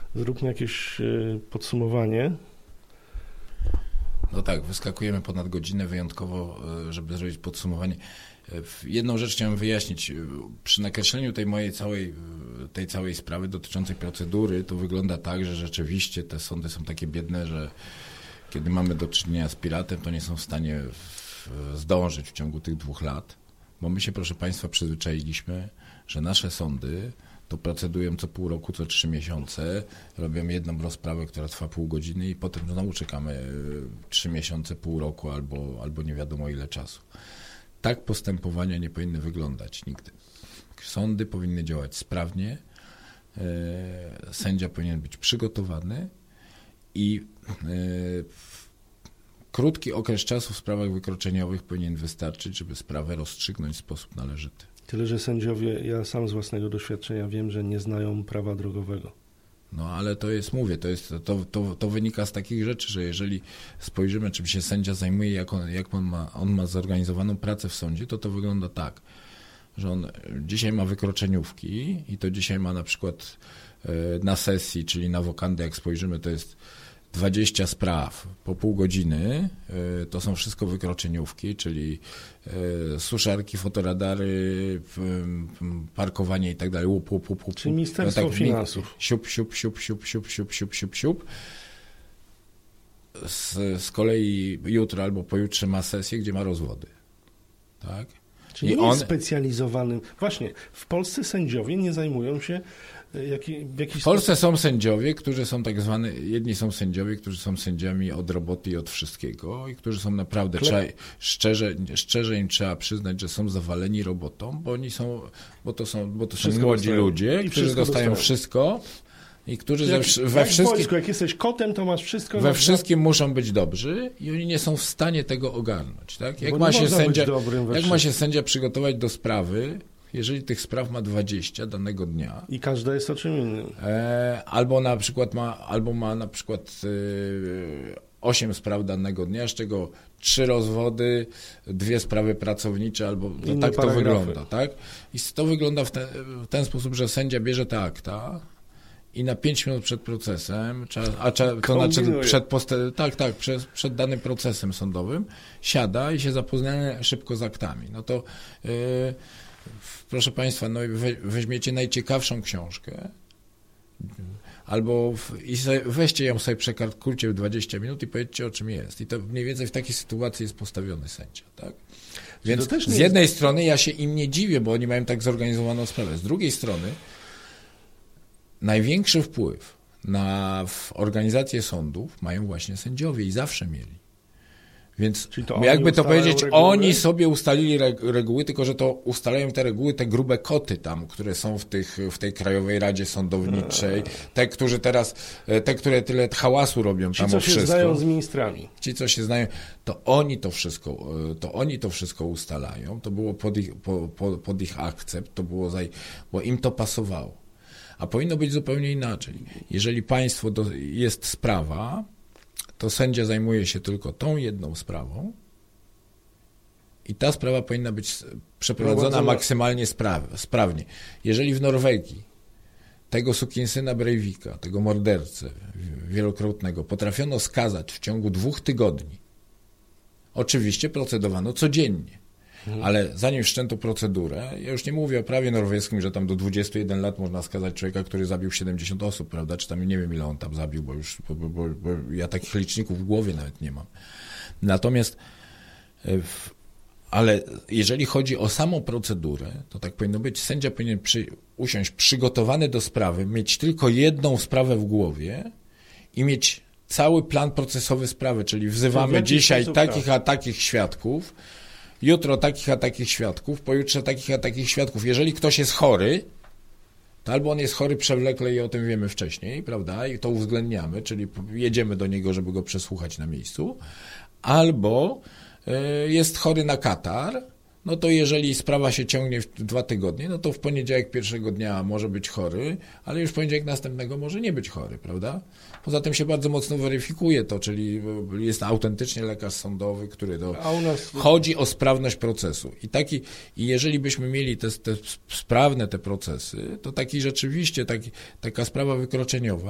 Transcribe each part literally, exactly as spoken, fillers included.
Zróbmy jakieś podsumowanie. No tak, wyskakujemy ponad godzinę wyjątkowo, żeby zrobić podsumowanie. Jedną rzecz chciałem wyjaśnić. Przy nakreśleniu tej mojej całej, tej całej sprawy dotyczącej procedury to wygląda tak, że rzeczywiście te sądy są takie biedne, że kiedy mamy do czynienia z piratem, to nie są w stanie w, zdążyć w ciągu tych dwóch lat, bo my się, proszę Państwa, przyzwyczailiśmy, że nasze sądy to procedują co pół roku, co trzy miesiące, robią jedną rozprawę, która trwa pół godziny i potem znowu czekamy trzy miesiące, pół roku albo, albo nie wiadomo ile czasu. Tak postępowania nie powinny wyglądać nigdy. Sądy powinny działać sprawnie, sędzia powinien być przygotowany i krótki okres czasu w sprawach wykroczeniowych powinien wystarczyć, żeby sprawę rozstrzygnąć w sposób należyty. Tyle, że sędziowie, ja sam z własnego doświadczenia wiem, że nie znają prawa drogowego. No ale to jest, mówię, to, jest, to, to, to wynika z takich rzeczy, że jeżeli spojrzymy, czym się sędzia zajmuje, jak on, jak on, ma, on ma zorganizowaną pracę w sądzie, to to wygląda tak, że on dzisiaj ma wykroczeniówki i to dzisiaj ma na przykład na sesji, czyli na wokandę, jak spojrzymy, to jest dwadzieścia spraw po pół godziny, to są wszystko wykroczeniówki, czyli suszarki, fotoradary, parkowanie i tak dalej, łup, łup, łup, łup. Czyli Ministerstwo no tak, Finansów. Siup, siup, siup, siup, siup, siup, siup, siup, siup. Z, z kolei jutro albo pojutrze ma sesję, gdzie ma rozwody. Tak? Czyli I nie on... jest specjalizowanym. Właśnie, w Polsce sędziowie nie zajmują się jaki, w jakiś W Polsce sposób... są sędziowie, którzy są tak zwane, jedni są sędziowie, którzy są sędziami od roboty i od wszystkiego i którzy są naprawdę, Kle... trzeba, szczerze, szczerze im trzeba przyznać, że są zawaleni robotą, bo oni są, bo to są, bo to są młodzi dostają. ludzie, I którzy dostają dostają. wszystko i którzy jak, ze, we jak wszystkim... wojsku, jak jesteś kotem, to masz wszystko... We wszystkim muszą być dobrzy i oni nie są w stanie tego ogarnąć. Tak? Jak, Bo ma się, sędzia, jak ma się wszystkim. sędzia przygotować do sprawy, jeżeli tych spraw ma dwadzieścia danego dnia. I każda jest o czym innym. E, albo na przykład ma, albo ma na przykład e, osiem spraw danego dnia, z czego trzy rozwody, dwie sprawy pracownicze, albo no, tak to wygląda. Tak? I to wygląda w ten, w ten sposób, że sędzia bierze te akta i na pięć minut przed procesem, a to znaczy przed, poste, tak, tak, przed, przed danym procesem sądowym, siada i się zapoznaje szybko z aktami. No to yy, proszę Państwa, no we, weźmiecie najciekawszą książkę albo w, i sobie, weźcie ją sobie, przekalkulujcie w dwadzieścia minut i powiedzcie, o czym jest. I to mniej więcej w takiej sytuacji jest postawiony sędzia, tak? Więc z jednej jest... strony ja się im nie dziwię, bo oni mają tak zorganizowaną sprawę. Z drugiej strony największy wpływ na w organizację sądów mają właśnie sędziowie i zawsze mieli. Więc to jakby to powiedzieć, reguły? Oni sobie ustalili reguły, tylko że to ustalają te reguły, te grube koty tam, które są w, tych, w tej Krajowej Radzie Sądowniczej, te, którzy teraz, te, które tyle hałasu robią Ci, tam o wszystko. Ci, co się znają z ministrami. Ci, co się znają, to oni to wszystko, to oni to wszystko ustalają, to było pod ich, po, po, pod ich akcept, to było, za, bo im to pasowało. A powinno być zupełnie inaczej. Jeżeli państwo do, jest sprawa, to sędzia zajmuje się tylko tą jedną sprawą i ta sprawa powinna być przeprowadzona maksymalnie spraw, sprawnie. Jeżeli w Norwegii tego sukinsyna Breivika, tego mordercę wielokrotnego potrafiono skazać w ciągu dwóch tygodni, oczywiście procedowano codziennie. Ale zanim wszczęto procedurę, ja już nie mówię o prawie norweskim, że tam do dwudziestu jeden lat można skazać człowieka, który zabił siedemdziesiąt osób, prawda, czy tam nie wiem ile on tam zabił, bo już bo, bo, bo ja takich liczników w głowie nawet nie mam. Natomiast w, ale jeżeli chodzi o samą procedurę, to tak powinno być, sędzia powinien przy, usiąść przygotowany do sprawy, mieć tylko jedną sprawę w głowie i mieć cały plan procesowy sprawy, czyli wzywamy dzisiaj takich a takich świadków, jutro takich a takich świadków, pojutrze takich a takich świadków. Jeżeli ktoś jest chory, to albo on jest chory przewlekle i o tym wiemy wcześniej, prawda, i to uwzględniamy, czyli jedziemy do niego, żeby go przesłuchać na miejscu, albo y, jest chory na katar, no to jeżeli sprawa się ciągnie w dwa tygodnie, no to w poniedziałek pierwszego dnia może być chory, ale już w poniedziałek następnego może nie być chory, prawda? Poza tym się bardzo mocno weryfikuje to, czyli jest autentycznie lekarz sądowy, który do... nas... chodzi o sprawność procesu. I taki, i jeżeli byśmy mieli te, te sprawne te procesy, to taki rzeczywiście, taki, taka sprawa wykroczeniowa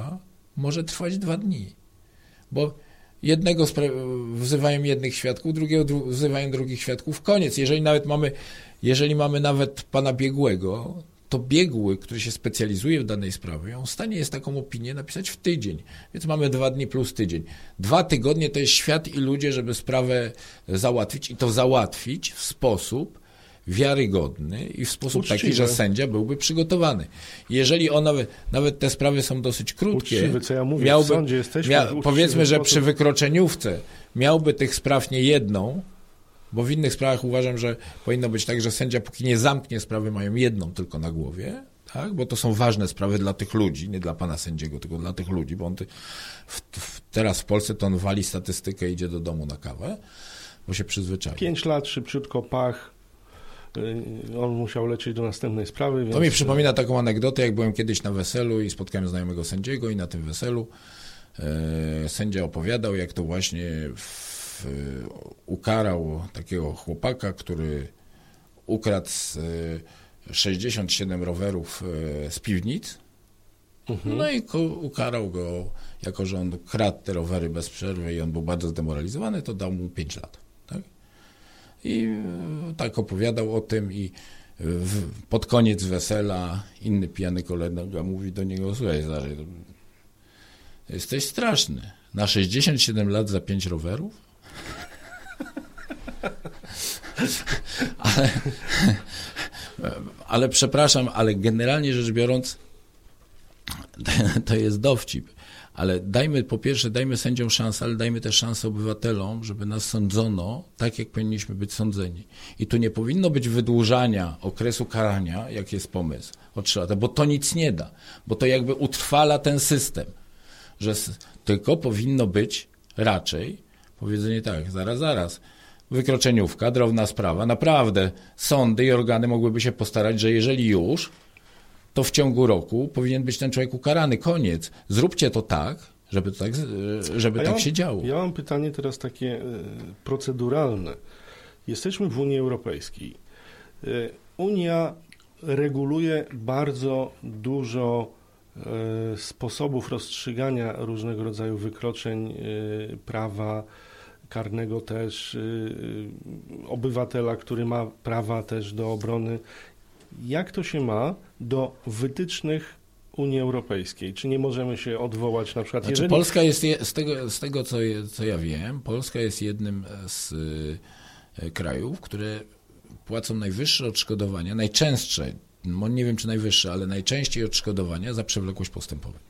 może trwać dwa dni. Bo jednego spra- wzywają jednych świadków, drugiego dru- wzywają drugich świadków. Koniec. Jeżeli nawet mamy, jeżeli mamy nawet pana biegłego, to biegły, który się specjalizuje w danej sprawie, on w stanie jest taką opinię napisać w tydzień. Więc mamy dwa dni plus tydzień. Dwa tygodnie to jest świat i ludzie, żeby sprawę załatwić i to załatwić w sposób wiarygodny i w sposób Uczciwy. taki, że sędzia byłby przygotowany. Jeżeli on nawet, nawet te sprawy są dosyć krótkie, Uczciwy, co ja mówię, miałby, w sądzie jesteśmy mia, uczciwy powiedzmy, że sposób. przy wykroczeniówce miałby tych spraw nie jedną, bo w innych sprawach uważam, że powinno być tak, że sędzia póki nie zamknie sprawy, mają jedną tylko na głowie, tak? Bo to są ważne sprawy dla tych ludzi, nie dla pana sędziego, tylko dla tych ludzi, bo on ty, w, w, teraz w Polsce to on wali statystykę i idzie do domu na kawę, bo się przyzwyczaił. Pięć lat, szybciutko, pach. On musiał lecieć do następnej sprawy. Więc... To mi przypomina taką anegdotę, jak byłem kiedyś na weselu i spotkałem znajomego sędziego i na tym weselu e, sędzia opowiadał, jak to właśnie w, ukarał takiego chłopaka, który ukradł z, e, sześćdziesiąt siedem rowerów e, z piwnic. Mhm. No i ko, ukarał go, jako że on kradł te rowery bez przerwy i on był bardzo zdemoralizowany, to dał mu pięć lat. Tak? I tak opowiadał o tym i w, pod koniec wesela inny pijany kolega mówi do niego: słuchaj, Zary, jesteś straszny. Na sześćdziesiąt siedem lat za pięć rowerów? ale, ale przepraszam, ale generalnie rzecz biorąc to jest dowcip. Ale dajmy, po pierwsze, dajmy sędziom szansę, ale dajmy też szansę obywatelom, żeby nas sądzono tak, jak powinniśmy być sądzeni. I tu nie powinno być wydłużania okresu karania, jak jest pomysł, o trzy lata, bo to nic nie da, bo to jakby utrwala ten system, że tylko powinno być raczej powiedzenie tak, zaraz, zaraz, wykroczeniówka, drobna sprawa, naprawdę sądy i organy mogłyby się postarać, że jeżeli już, to w ciągu roku powinien być ten człowiek ukarany. Koniec. Zróbcie to tak, żeby to tak, żeby ja tak mam, się działo. Ja mam pytanie teraz takie proceduralne. Jesteśmy w Unii Europejskiej. Unia reguluje bardzo dużo sposobów rozstrzygania różnego rodzaju wykroczeń, prawa karnego też, obywatela, który ma prawa też do obrony. Jak to się ma do wytycznych Unii Europejskiej? Czy nie możemy się odwołać na przykład... Znaczy, jeżeli... Polska jest, z tego, z tego co, co ja wiem, Polska jest jednym z krajów, które płacą najwyższe odszkodowania, najczęstsze, no nie wiem czy najwyższe, ale najczęściej odszkodowania za przewlekłość postępowań.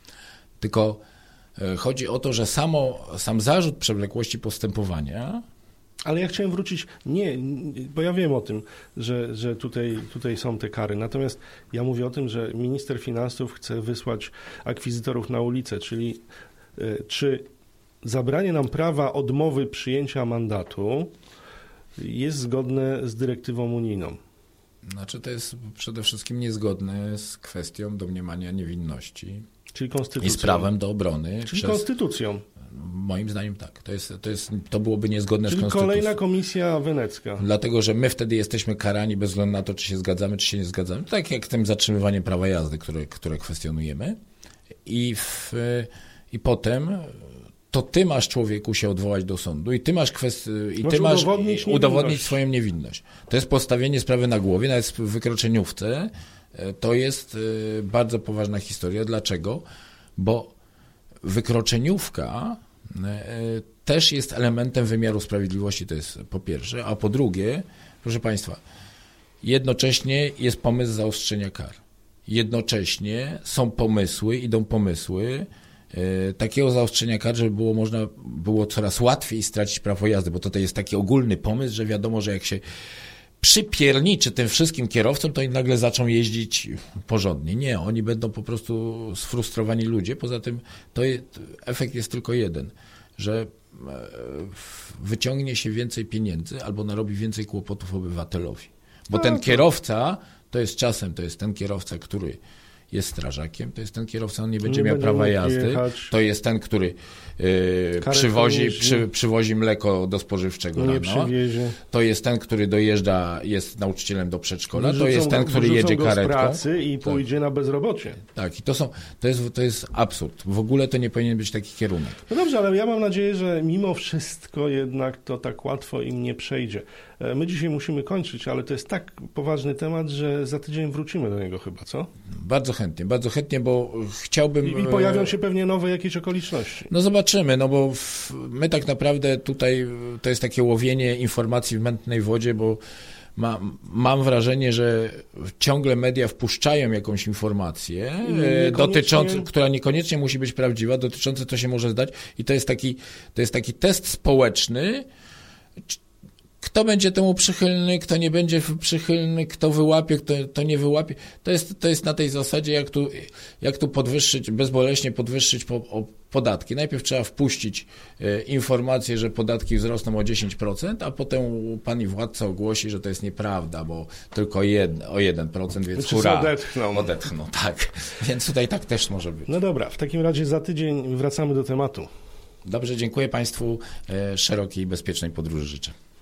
Tylko chodzi o to, że samo, sam zarzut przewlekłości postępowania... Ale ja chciałem wrócić, nie, bo ja wiem o tym, że, że tutaj, tutaj są te kary, natomiast ja mówię o tym, że minister finansów chce wysłać akwizytorów na ulicę, czyli y, czy zabranie nam prawa odmowy przyjęcia mandatu jest zgodne z dyrektywą unijną? Znaczy to jest przede wszystkim niezgodne z kwestią domniemania niewinności. Czyli konstytucją. I z prawem do obrony. Czyli przez... konstytucją. Moim zdaniem tak. To, jest, to, jest, to byłoby niezgodne Czyli z konstytucją. kolejna komisja wenecka. Dlatego, że my wtedy jesteśmy karani bez względu na to, czy się zgadzamy, czy się nie zgadzamy. Tak jak tym zatrzymywaniem prawa jazdy, które, które kwestionujemy. I, w, I potem to ty masz, człowieku, się odwołać do sądu i ty masz, kwest- i ty masz udowodnić, udowodnić swoją niewinność. To jest postawienie sprawy na głowie, nawet w wykroczeniówce. To jest bardzo poważna historia. Dlaczego? Bo wykroczeniówka też jest elementem wymiaru sprawiedliwości, to jest po pierwsze, a po drugie, proszę Państwa, jednocześnie jest pomysł zaostrzenia kar. Jednocześnie są pomysły, idą pomysły y, takiego zaostrzenia kar, żeby było można było coraz łatwiej stracić prawo jazdy, bo to jest taki ogólny pomysł, że wiadomo, że jak się przypierniczy tym wszystkim kierowcom, to oni nagle zaczną jeździć porządnie. Nie, oni będą po prostu sfrustrowani ludzie. Poza tym to jest, efekt jest tylko jeden, że wyciągnie się więcej pieniędzy albo narobi więcej kłopotów obywatelowi. Bo ten kierowca to jest czasem, to jest ten kierowca, który jest strażakiem, to jest ten kierowca, on nie będzie Nie miał będzie prawa mógł jazdy, jechać. to jest ten, który y, Karetką przywozi, jeździ. przy, przywozi mleko do spożywczego Nie rano, przywiezie. to jest ten, który dojeżdża, jest nauczycielem do przedszkola, to Wyrzucą jest ten, go- który wyrzucą jedzie go z karetką. pracy i pójdzie na bezrobocie. Tak, i to są, to jest, to jest absurd. W ogóle to nie powinien być taki kierunek. No dobrze, ale ja mam nadzieję, że mimo wszystko jednak to tak łatwo im nie przejdzie. E, My dzisiaj musimy kończyć, ale to jest tak poważny temat, że za tydzień wrócimy do niego chyba, co? Bardzo chętnie, bardzo chętnie, bo chciałbym... I, i pojawią się pewnie nowe jakieś okoliczności. No zobaczymy, no bo w, my tak naprawdę tutaj to jest takie łowienie informacji w mętnej wodzie, bo ma, mam wrażenie, że ciągle media wpuszczają jakąś informację Niekoniecznie- dotyczącą, która niekoniecznie musi być prawdziwa, dotycząca co się może zdać i to jest taki, to jest taki test społeczny, kto będzie temu przychylny, kto nie będzie przychylny, kto wyłapie, kto to nie wyłapie. To jest, to jest na tej zasadzie, jak tu, jak tu podwyższyć, bezboleśnie podwyższyć po, o podatki. Najpierw trzeba wpuścić e, informację, że podatki wzrosną o dziesięć procent, a potem pani władca ogłosi, że to jest nieprawda, bo tylko jedno, o jeden procent, więc Czy hurra. odetchną. Odetchną, tak. Więc tutaj tak też może być. No dobra, w takim razie za tydzień wracamy do tematu. Dobrze, dziękuję Państwu. E, szerokiej i bezpiecznej podróży życzę.